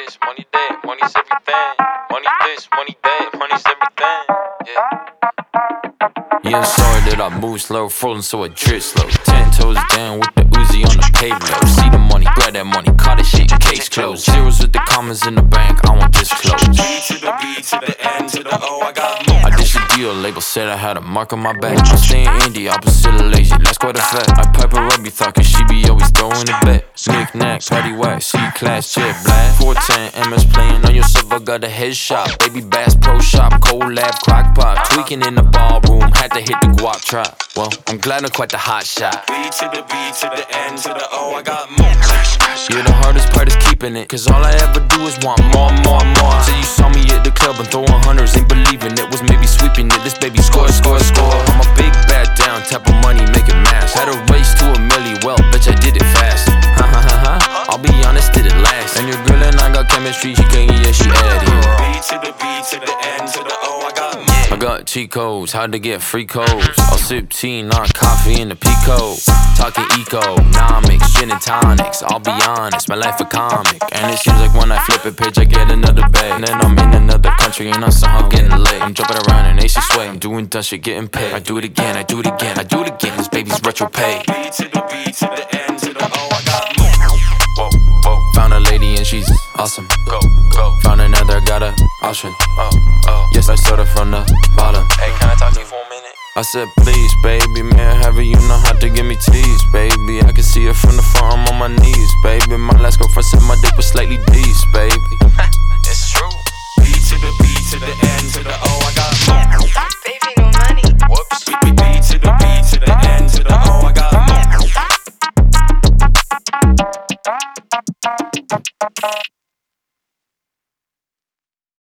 this, money that, money's everything. Money this, money that, money's everything. Yeah, I'm sorry that I move slow, rolling so I drip slow. 10 toes down with the Uzi on the pavement. See the money, grab that money, call that shit, case closed. Zeros with the commas in the bank, I won't disclose. B to the B to the N to the O, I got more. I ditched the deal, label said I had a mark on my back. I'm staying indie, opposite of lazy, that's quite a fact. I pipe her up, you thought, cause she be always throwing it back. Knick-knack, patty whack, C-class, jet black. 410, MS playing on your silver, got a headshot. Baby Bass Pro Shop, cold lab, crock pot. Tweaking in the ballroom, had to hit the guap trap. Well, I'm glad I'm quite the hot shot. B to the B to the N to the O, I got more. Yeah, the hardest part is keeping it, cause all I ever do is want more, more, more. So you saw me at the club and throwing hundreds, ain't believing it was maybe sweeping it. This baby score, score, score. I'm a big bad down type of money, make it mash. Had a race to a milli, well, bitch, I did it fast. Ha ha ha ha, I'll be honest, did it last. And your girl and I got chemistry, she can't get, yeah, she added. B to the B to the N to the O, I got more. I got cheat codes, how to get free codes. I'll sip tea, not coffee in the Pico. Talking economics, gin and tonics. I'll be honest, my life a comic. And it seems like when I flip a page, I get another bag. And then I'm in another country and I'm somehow getting late. I'm jumping around in AC sway, I'm doing dumb shit, getting paid. I do it again, I do it again, I do it again. This baby's retro pay. B to the B to the N to the O, I got more. Whoa, whoa. Found a lady and she's awesome. Go, go. Found another, got a option. Oh, oh. Yes, I started from the bottom. Hey, can I talk to you for a minute? I said, please, baby, man, have you know how to give me tease, baby. I can see it from the front, I'm on my knees, baby. My last girlfriend said my dick was slightly beast, baby. It's true. B to the B to the N to the O, I got more. Baby, no money. Whoops. B to the B to the N to the O, I got more.